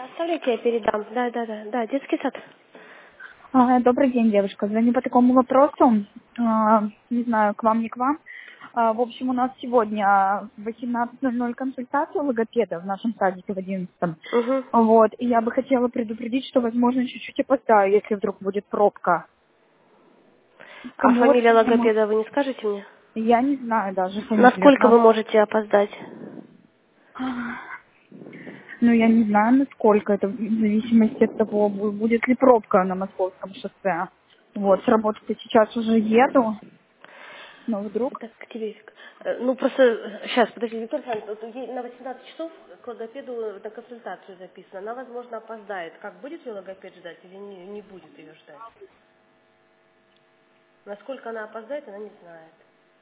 Оставляйте, я передам. Да, детский сад. Добрый день, девушка. Звоню по такому вопросу. Не знаю, к вам, не к вам. В общем, у нас сегодня в 18:00 консультация логопеда в нашем садике в 11-м. Угу. Вот. И я бы хотела предупредить, что, возможно, чуть-чуть опоздаю, если вдруг будет пробка. А Кому вот, фамилия кому? логопеда вы не скажете мне? Я не знаю даже фамилию. Насколько вы можете опоздать? Ну, я не знаю, насколько это, в зависимости от того, будет ли пробка на Московском шоссе. Вот, с работы сейчас уже еду, но вдруг... Это к тебе, Вик. Ну, просто, сейчас, подожди, Виктор Александрович, вот ей на 18 часов к логопеду на консультацию записано. Она, возможно, опоздает. Как, будет ее логопед ждать или не будет ее ждать? Насколько она опоздает, она не знает.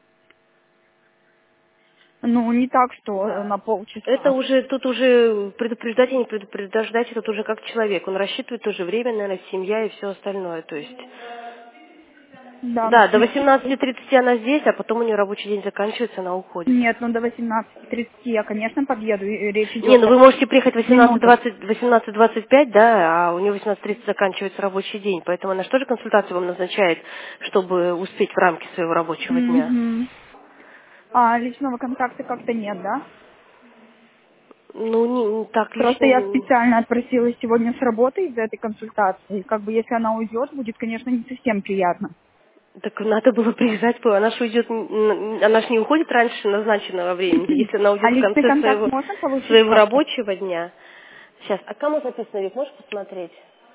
Ну, не так, что Да. на Это полчаса. уже, тут уже предупреждать и не предупреждать, это уже как человек. Он рассчитывает тоже время, наверное, семья и все остальное. То есть, Да, да, до ну, 18:30 она здесь, а потом у нее рабочий день заканчивается, она уходит. нет, ну до 18:30 я, конечно, подъеду, и речь Не, идет ну о вы можете приехать минутах. 18:20, 18:25, да, а у нее 18:30 заканчивается рабочий день, поэтому она же тоже консультацию вам назначает, чтобы успеть в рамки своего рабочего дня. Мгм. А личного контакта как-то нет, да? Ну, не так Просто я лично. специально отпросилась сегодня с работы из-за этой консультации. Как бы если она уйдет, будет, конечно, не совсем приятно. Так надо было приезжать, она ж уйдет, она ж не уходит раньше назначенного времени, если она А уйдет в личный конце контакт своего, можно получить своего как-то? рабочего дня. Сейчас, а кому записано, Вик, можешь посмотреть?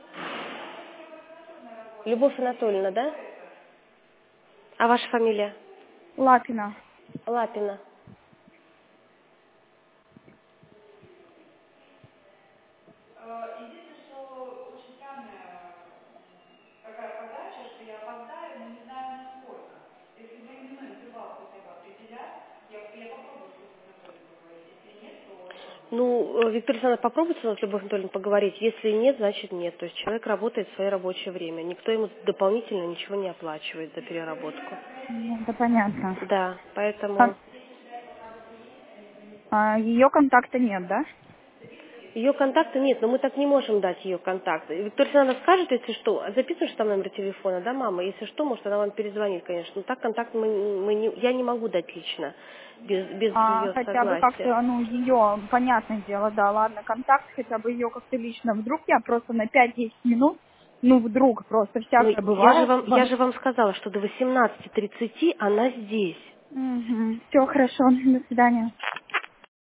Любовь Анатольевна, да? А ваша фамилия? Лапина. Лапина. Ну, Виктория Александровна, попробуйте с Любовь Анатольевной поговорить. Если нет, значит нет. То есть человек работает в свое рабочее время. Никто ему дополнительно ничего не оплачивает за переработку. Ну, это понятно. Да, поэтому Ее контакта нет, да? ее контакта нет, но мы так не можем дать ее контакты. Виктория Александровна скажет, если что, записываешь там номер телефона, да, мама? Если что, может, она вам перезвонит, конечно. Но так контакт я не могу дать лично, без ее Хотя бы согласия. как-то, ну, ее, понятное дело, да, ладно, контакт, хотя бы ее как-то лично. Вдруг я просто на 5-10 минут, ну, вдруг просто Ну, всякое бывает. я же вам сказала, что до 18:30 она здесь. Все хорошо, до свидания.